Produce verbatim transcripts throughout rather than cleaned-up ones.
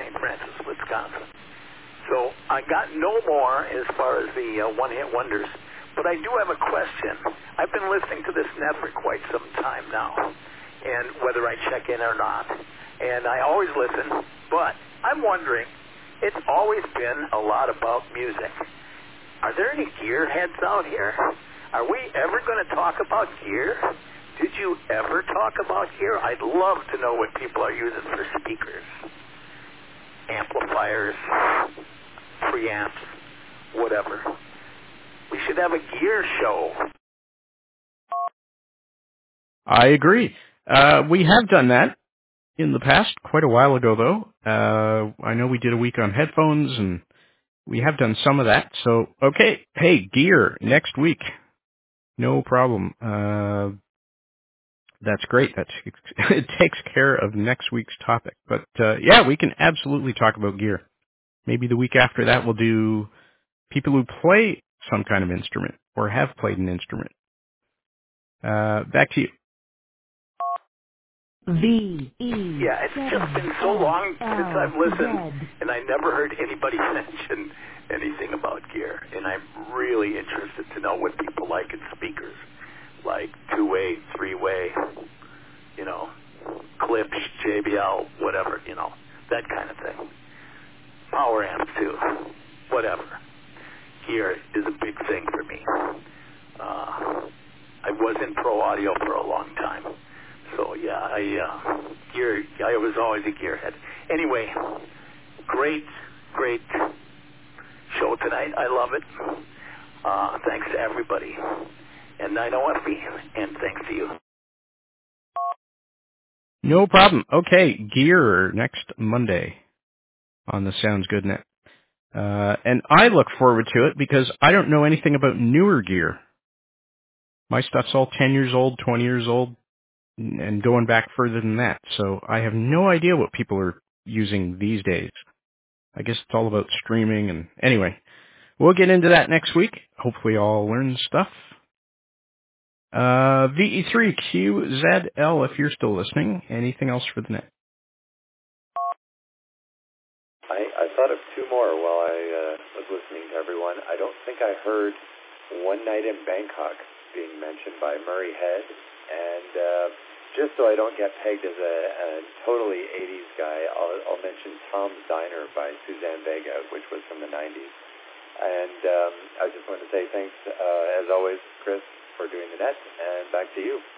Saint Francis, Wisconsin. So I got no more as far as the uh, one-hit wonders, but I do have a question. I've been listening to this net for quite some time now, and whether I check in or not, and I always listen, but I'm wondering, it's always been a lot about music. Are there any gearheads out here? Are we ever going to talk about gear? Did you ever talk about gear? I'd love to know what people are using for speakers, amplifiers, preamps, whatever. We should have a gear show. I agree. Uh, we have done that in the past, quite a while ago, though. Uh, I know we did a week on headphones, and we have done some of that. So, okay, hey, gear next week. No problem. Uh, that's great. That's, it takes care of next week's topic. But, uh, yeah, we can absolutely talk about gear. Maybe the week after that we'll do people who play some kind of instrument or have played an instrument. Uh, back to you. V E Yeah, it's just been so long since I've listened, and I never heard anybody mention anything about gear. And I'm really interested to know what people like in speakers, like two-way, three-way, you know, clips, J B L, whatever, you know, that kind of thing. Power amps too, whatever. Gear is a big thing for me. Uh, I was in pro audio for a long time. So, yeah, I, uh, gear, I was always a gearhead. Anyway, great, great show tonight. I love it. Uh, thanks to everybody. And nine O F B, and thanks to you. No problem. Okay, gear next Monday on the Sounds Good Net. Uh, and I look forward to it because I don't know anything about newer gear. My stuff's all ten years old, twenty years old, and going back further than that. So I have no idea what people are using these days. I guess it's all about streaming. And anyway, we'll get into that next week. Hopefully I'll learn stuff. Uh, V E three Q Z L, if you're still listening. Anything else for the net? I, I thought of two more while I uh, was listening to everyone. I don't think I heard One Night in Bangkok being mentioned by Murray Head. And uh, just so I don't get pegged as a, a totally eighties guy, I'll, I'll mention Tom's Diner by Suzanne Vega, which was from the nineties. And um, I just wanted to say thanks, uh, as always, Chris, for doing the net, and back to you.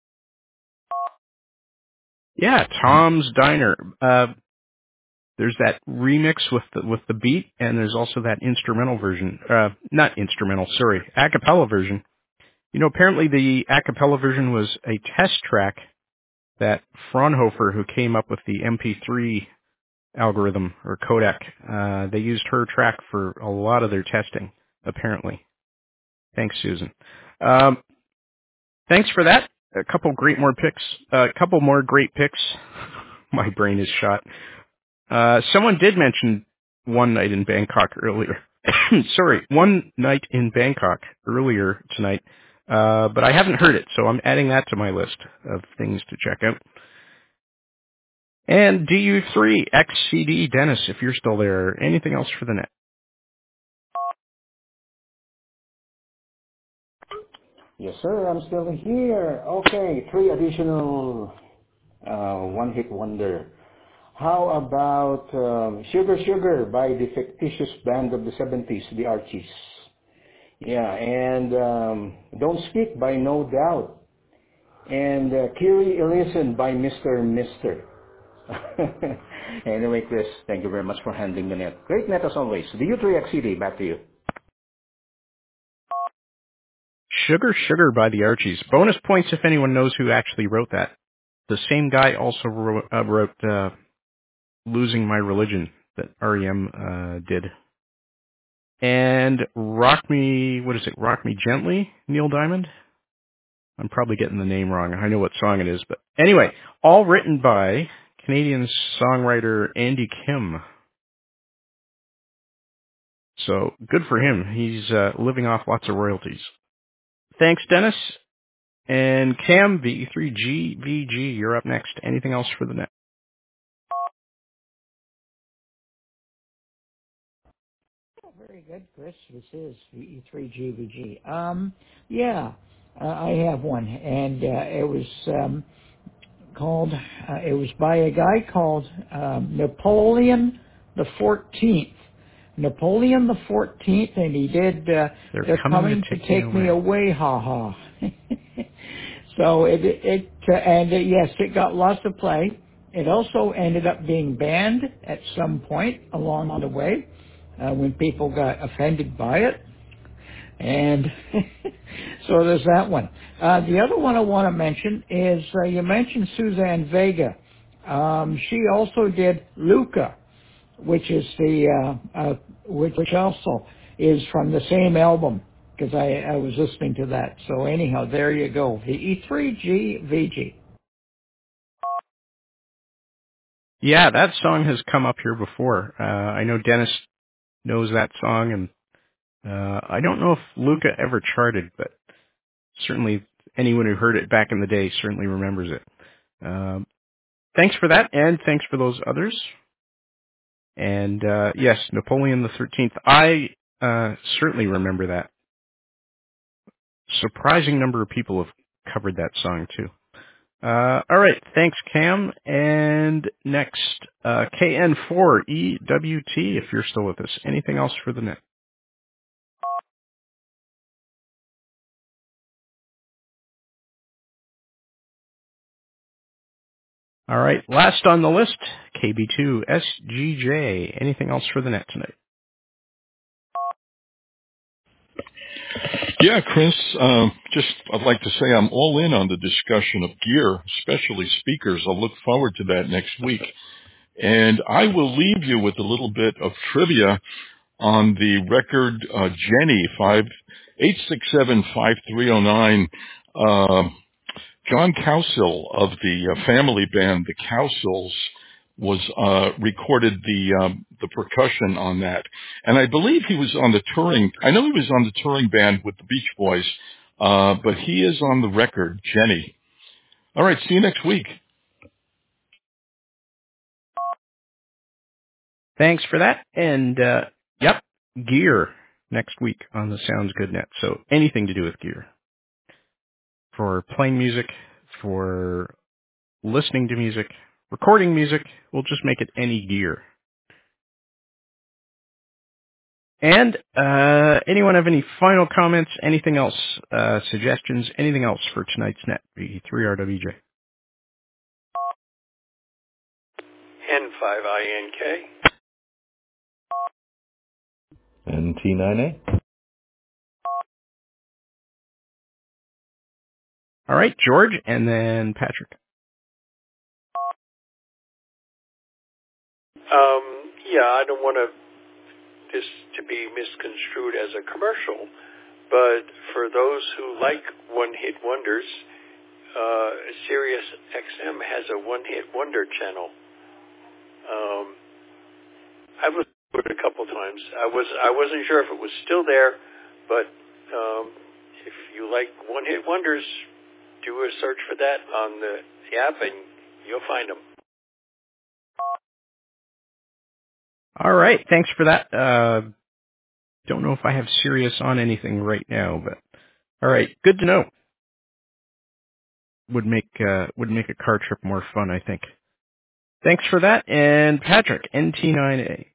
Yeah, Tom's Diner. Uh, there's that remix with the, with the beat, and there's also that instrumental version. Uh, not instrumental, sorry, a cappella version. You know, apparently the a cappella version was a test track that Fraunhofer, who came up with the M P three algorithm or codec, uh, they used her track for a lot of their testing, apparently. Thanks, Susan. Um, thanks for that. A couple great more picks. A uh, couple more great picks. My brain is shot. Uh, someone did mention One Night in Bangkok earlier. Sorry, One Night in Bangkok earlier tonight. Uh, but I haven't heard it, so I'm adding that to my list of things to check out. And D U three X C D, Dennis, if you're still there. Anything else for the net? Yes, sir, I'm still here. Okay, three additional uh, one-hit wonder. How about um, Sugar Sugar by the fictitious band of the seventies, the Archies? Yeah, and um, Don't Speak by No Doubt. And uh, Kiri Elison by Mister Mister Anyway, Chris, thank you very much for handling the net. Great net as always. The U three X C D, back to you. Sugar Sugar by the Archies. Bonus points if anyone knows who actually wrote that. The same guy also wrote, uh, wrote uh, Losing My Religion that R E M uh, did. And Rock Me, what is it, Rock Me Gently, Neil Diamond? I'm probably getting the name wrong. I know what song it is. But anyway, all written by Canadian songwriter Andy Kim. So good for him. He's uh, living off lots of royalties. Thanks, Dennis. And Cam, V E three G V G, you're up next. Anything else for the net? Oh, very good, Chris. This is V E three G V G. Um, yeah, uh, I have one, and uh, it was um, called. Uh, it was by a guy called um, Napoleon the Fourteenth. Napoleon the Fourteenth, and he did. Uh, They're, they're coming, coming to take, to take me me away. away, ha ha. So it it uh, and uh, yes, it got lots of play. It also ended up being banned at some point along the way uh, when people got offended by it. And so there's that one. Uh, the other one I want to mention is uh, you mentioned Suzanne Vega. Um, she also did Luca, which is the uh, uh, which, which also is from the same album because I, I was listening to that. So anyhow, there you go. The E three G V G. Yeah, that song has come up here before. Uh, I know Dennis knows that song, and uh, I don't know if Luca ever charted, but certainly anyone who heard it back in the day certainly remembers it. Um, thanks for that, and thanks for those others. And uh, yes, Napoleon the thirteenth. I uh, certainly remember that. Surprising number of people have covered that song too. Uh, all right, thanks, Cam. And next, uh, K N four E W T, if you're still with us. Anything else for the net? All right, last on the list, K B two S G J. Anything else for the net tonight? Yeah, Chris, um, just I'd like to say I'm all in on the discussion of gear, especially speakers. I'll look forward to that next week. And I will leave you with a little bit of trivia on the record uh, Jenny five eight six seven five three zero nine. Uh, John Cowsill of the uh, family band, the Cowsills, was uh, recorded the um, the percussion on that, and I believe he was on the touring. I know he was on the touring band with the Beach Boys, uh, but he is on the record, Jenny. All right, see you next week. Thanks for that. And, uh, yep, gear next week on the Sounds Good Net. So anything to do with gear. For playing music, for listening to music, recording music, we'll just make it any gear. And uh, anyone have any final comments, anything else, uh, suggestions, anything else for tonight's net, V three R W J? N five I N K. N T nine A. All right, George, and then Patrick. Um, yeah, I don't want to this to be misconstrued as a commercial, but for those who like one-hit wonders, uh, Sirius X M has a one-hit wonder channel. Um, I've listened to it a couple times. I was I wasn't sure if it was still there, but um, if you like one-hit wonders, do a search for that on the app, and you'll find them. All right, thanks for that. Uh, don't know if I have Sirius on anything right now, but all right, good to know. Would make uh, would make a car trip more fun, I think. Thanks for that, and Patrick, N T nine A.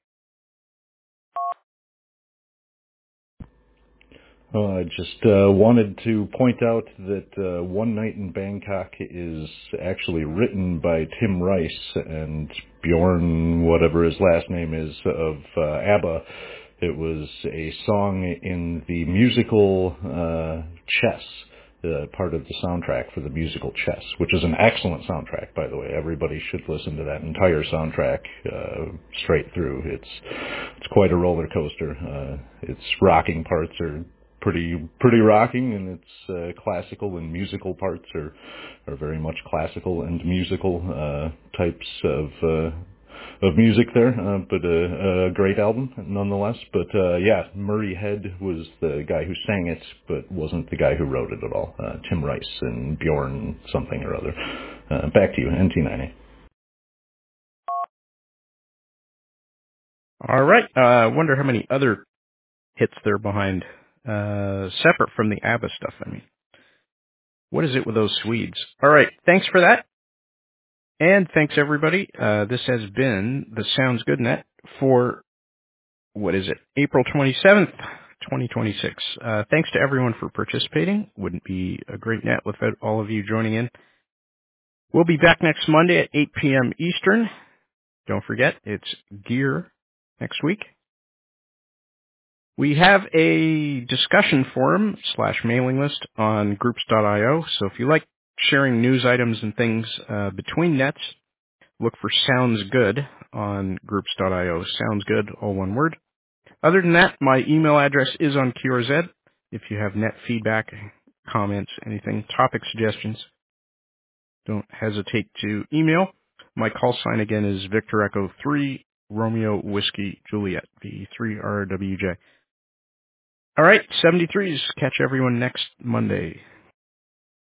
Uh, I just uh, wanted to point out that uh, One Night in Bangkok is actually written by Tim Rice and Bjorn, whatever his last name is, of uh, ABBA. It was a song in the musical uh, Chess, uh, part of the soundtrack for the musical Chess, which is an excellent soundtrack, by the way. Everybody should listen to that entire soundtrack uh, straight through. It's it's quite a roller coaster. Uh, its rocking parts are pretty pretty rocking, and its uh, classical and musical parts are are very much classical and musical uh, types of uh, of music there. Uh, but a, a great album nonetheless. But uh, yeah, Murray Head was the guy who sang it, but wasn't the guy who wrote it at all. Uh, Tim Rice and Bjorn something or other. Uh, back to you, N T nine A. All right. I uh, wonder how many other hits there behind, uh, separate from the ABBA stuff, I mean. What is it with those Swedes? All right, thanks for that. And thanks, everybody. Uh, this has been the Sounds Good Net for, what is it, April twenty-seventh, twenty twenty-six. Uh, thanks to everyone for participating. Wouldn't be a great net without all of you joining in. We'll be back next Monday at eight p.m. Eastern. Don't forget, it's Gear next week. We have a discussion forum slash mailing list on groups dot io, so if you like sharing news items and things uh, between nets, look for Sounds Good on groups dot io. Sounds Good, all one word. Other than that, my email address is on Q R Z. If you have net feedback, comments, anything, topic suggestions, don't hesitate to email. My call sign again is Victor Echo three, Romeo Whiskey Juliet, V three R W J. All right, seventy-threes. Catch everyone next Monday.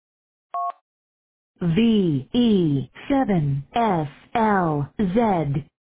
V E seven S L Z